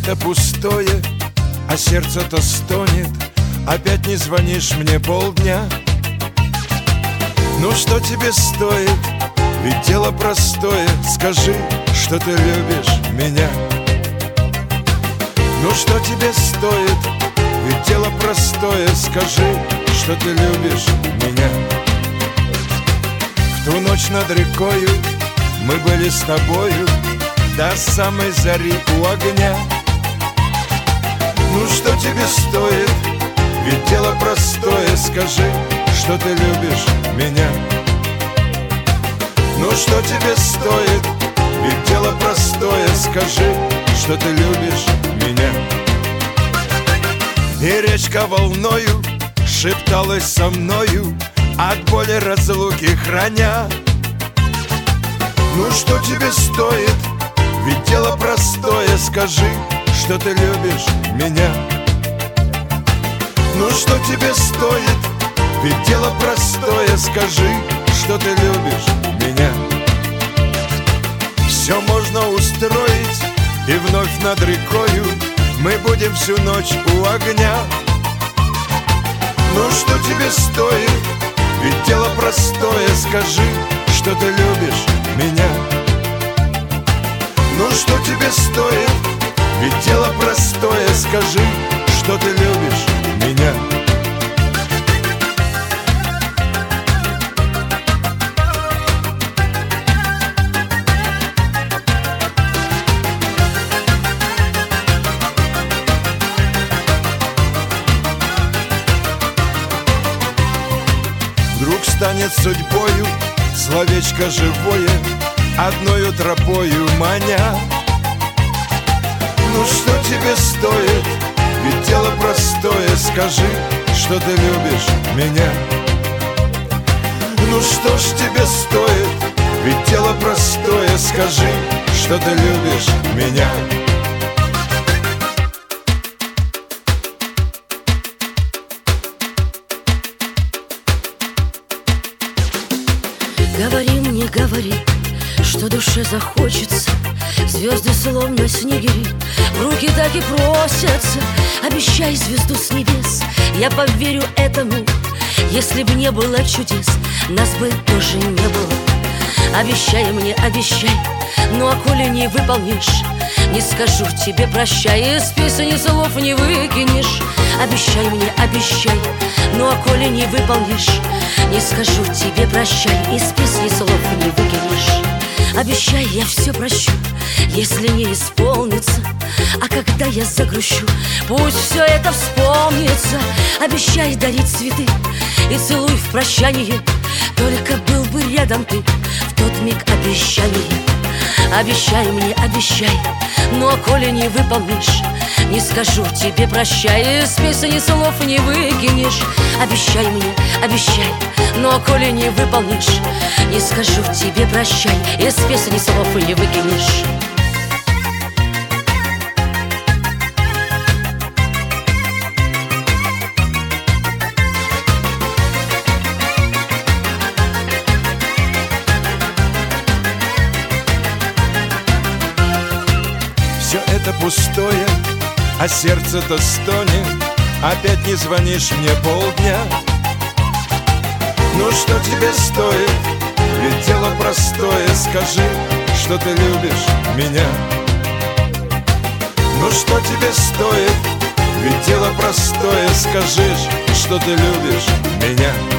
это пустое, а сердце-то стонет. Опять не звонишь мне полдня. Ну что тебе стоит? Ведь дело простое. Скажи, что ты любишь меня. Ну что тебе стоит? Ведь дело простое. Скажи, что ты любишь меня. В ту ночь над рекою мы были с тобою до самой зари у огня. Ну что тебе стоит? Ведь дело простое. Скажи, что ты любишь меня. Ну что тебе стоит? Ведь дело простое. Скажи, что ты любишь меня. И речка волною шепталась со мною, от боли разлуки храня. Ну что тебе стоит? Ведь дело простое. Скажи, что ты любишь меня. Ну что тебе стоит? Ведь дело простое. Скажи, что ты любишь меня. Все можно устроить, и вновь над рекою мы будем всю ночь у огня. Ну что тебе стоит? Ведь дело простое. Скажи, что ты любишь меня. Ну что тебе стоит? Ведь дело простое. Скажи, что ты любишь меня. Вдруг станет судьбою словечко живое, одною тропою маня. Ну что тебе стоит? Ведь дело простое. Скажи, что ты любишь меня. Ну что ж тебе стоит? Ведь дело простое. Скажи, что ты любишь меня. Говори мне, говори, что душе захочется. Звезды словно снегири в руки так и просятся. Обещай звезду с небес, я поверю этому. Если б не было чудес, нас бы тоже не было. Обещай мне, обещай, ну а коли не выполнишь, не скажу тебе прощай, из песни слов не выкинешь. Обещай мне, обещай, ну а коли не выполнишь, не скажу тебе прощай, из песни слов не выкинешь. Обещай, я все прощу, если не исполнится. А когда я загрущу, пусть все это вспомнится. Обещай дарить цветы и целуй в прощание, только был бы рядом ты в тот миг обещания. Обещай мне, обещай, ну а коли не выполнишь, не скажу тебе прощай, из песни слов не выкинешь. Обещай мне, обещай, ну а коли не выполнишь, не скажу тебе прощай, из песни слов не выкинешь. Все это пустое, а сердце-то стонет. Опять не звонишь мне полдня. Ну что тебе стоит? Ведь дело простое. Скажи, что ты любишь меня. Ну что тебе стоит? Ведь дело простое. Скажи, что ты любишь меня.